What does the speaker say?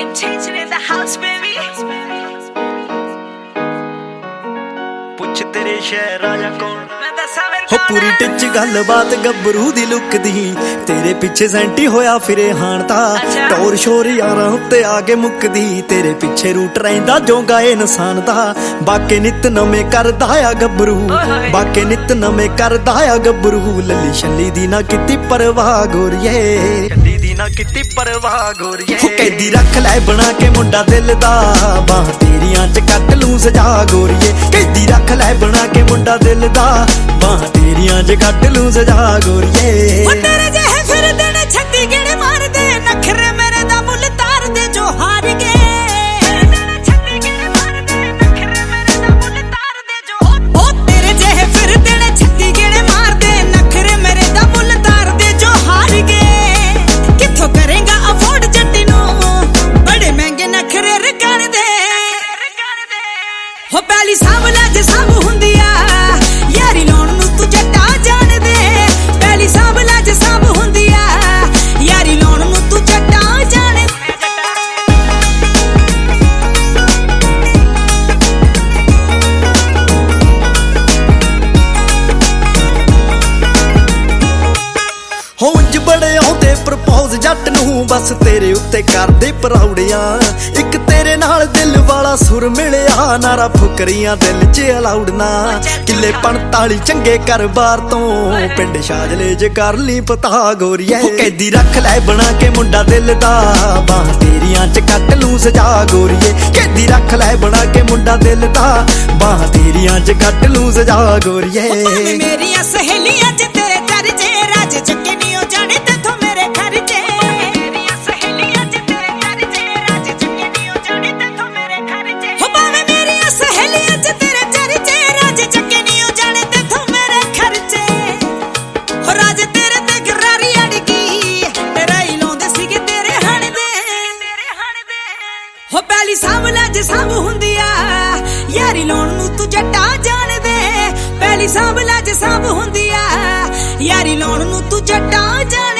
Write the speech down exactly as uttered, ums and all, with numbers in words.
Changing in the house, baby. ਪੁੱਛ ਤੇਰੇ ਸ਼ਹਿਰ ਆਇਆ ਕੌਣ ਹੋ ਪੂਰੀ ਟਿੱਚ ਗੱਲਬਾਤ ਗੱਭਰੂ ਦੀ ਲੁੱਕ ਦੀ ਤੇਰੇ ਪਿੱਛੇ ਸੈਂਟੀ ਹੋਇਆ ਫਿਰੇ ਹਾਣ ਤਾਂ ਟੌਰ ਸ਼ੋਰ ਯਾਰਾਂ ਉੱਤੇ ਆ ਕੇ ਮੁੱਕਦੀ ਤੇਰੇ ਪਿੱਛੇ ਰੂਟ ਰਹਿੰਦਾ ਜੋਗਾ ਇਨਸਾਨ ਦਾ ਬਾਕੇ ਨਿਤ ਨਵੇਂ ਕਰਦਾ ਆ ਗੱਭਰੂ ਬਾਕੇ ਨਿਤ ਨਵੇਂ ਕਰਦਾ ਆ ਗੱਭਰੂ ਲੱਲੀ ਛੱਲੀ ਦੀ ਨਾ ਕੀਤੀ ਪਰਵਾਹ ਗੋਰੀਏ ਛੱਲੀ ਦੀ ਨਾ ਕੀਤੀ ਪਰਵਾਹ ਗੋਰੀਏ ਕੈਦੀ ਰੱਖ ਲੈ ਬਣਾ ਕੇ ਮੁੰਡਾ ਦਿਲ ਦਾ ਬਾਹ ਤੇਰੀਆਂ ਚ ਕੱਟ ਲੂੰ ਸਜਾ ਗੋਰੀਏ ਕੈਦੀ ਰੱਖ ਲੈ ਬਣਾ ਕੇ ਮੁੰਡਾ ਦਿਲ ਦਾ ਬਾਹ ਤੇਰੀਆਂ ਚ ਕੱਟ ਲੂੰ ਸਜਾ ਗੋਰੀਏ ਉਹ ਤੇਰੇ ਜਿਹੇ ਫਿਰਦੇ ਨੇ ਛੱਤੀ ਗੇੜੇ ਮਾਰਦੇ ਨਖਰੇ ਮੇਰੇ ਦਾ ਮੁੱਲ ਤਾਰਦੇ ਜੋ ਹਾਰ ਗਏ ਹੋ ਪਹਿਲੀ ਸਾਂਵਲਾ ਜੇ ਸਾਂਭ ਹੁੰਦੀ ਆ ਯਾਰੀ ਲਾਉਣ ਨੂੰ ਤੂੰ ਜੱਟਾ ਜਾਣਦੇ ਪਹਿਲੀ ਸਾਂਵਲਾ ਜੇ ਸਾਂਭ ਹੁੰਦੀ ਆ ਯਾਰੀ ਲਾਉਣ ਨੂੰ ਤੂੰ ਜੱਟਾ ਜਾਣਦੇ ਹੋ ਇੰਜ ਬੜੇ ਆਉਂਦੇ ਪ੍ਰਪੋਜ਼ ਜੱਟ ਨੂੰ ਬਸ ਤੇਰੇ ਉੱਤੇ ਕਰਦੇ ਪਰਾਉੜਿਆਂ ਇੱਕ ਤੇਰੇ ਨਾਲ ਦਿਲ ਵਾਲਾ ਸੁਰ ਮਿਲਿਆ ਨਾਰਾ ਫੁਕਰੀਆਂ ਦਿਲ 'ਚ ਅਲਾਉੜਨਾ ਕਿੱਲੇ ਪੰਤਾਲੀ ਚੰਗੇ ਘਰ-ਬਾਰ ਤੋਂ ਪਿੰਡ ਸ਼ਾਜਲੇ 'ਚ ਕਰ ਲਈ ਪਤਾ ਗੋਰੀਏ ਕੈਦੀ ਰੱਖ ਲੈ ਬਣਾ ਕੇ ਮੁੰਡਾ ਦਿਲ ਦਾ ਬਾਹ ਤੇਰੀਆਂ 'ਚ ਕੱਟ ਲੂੰ ਸਜਾ ਗੋਰੀਏ ਕੈਦੀ ਰੱਖ ਲੈ ਬਣਾ ਕੇ ਮੁੰਡਾ ਦਿਲ ਦਾ ਬਾਹ ਤੇਰੀਆਂ 'ਚ ਕੱਟ ਲੂੰ ਸਜਾ ਗੋਰੀਏ ਮੇਰੀਆਂ ਸਹੇਲੀਆਂ 'ਚ ਤੇਰੇ ਘਰ 'ਚ ਰਾਜ ਚੱਕੇ ਨਹੀਂ ਹੋ ਜਾਣੇ ਤੇਥੋਂ ਮੇਰੇ ਘਰ 'ਚ ਮੇਰੀਆਂ ਸਹੇਲੀਆਂ 'ਚ ਤੇਰੇ ਘਰ 'ਚ ਰਾਜ ਚੱਕੇ ਨਹੀਂ ਹੋ ਜਾਣੇ ਤੇਥੋਂ ਮੇਰੇ ਘਰ 'ਚ ਹੋ ਭਾਵੇਂ ਮੇਰੀਆਂ ਸਹੇਲੀਆਂ 'ਚ ਤੇਰੇ ਘਰ 'ਚ ਰਾਜ ਚੱਕੇ ਨਹੀਂ ਹੋ ਜਾਣੇ ਤੇਥੋਂ ਮੇਰੇ ਘਰ 'ਚ ਹੋ ਰਾਜ ਤੇਰੇ ਤੇ ਗਰਾਰੀ ਅੜ ਗਈ ਤੇਰਾ ਹੀ ਲਾਉਂਦੇ ਸੀਗੇ ਤੇਰੇ ਹਣ ਦੇ ਹੋ ਪਹਿਲੀ ਸਾਂਵਲਾ ਜੇ ਸਾਂਭ ਹੁੰਦੀ ਆ ਯਾਰੀ ਲਾਉਣ ਨੂੰ ਤੂੰ ਜੱਟਾ ਜਾਣਦੇ ਪਹਿਲੀ ਸਾਂਵਲਾ ਜੇ ਸਾਂਭ ਹੁੰਦੀ ਆ ਯਾਰੀ ਲਾਉਣ ਨੂੰ ਤੂੰ ਜੱਟਾ ਜਾਣੇ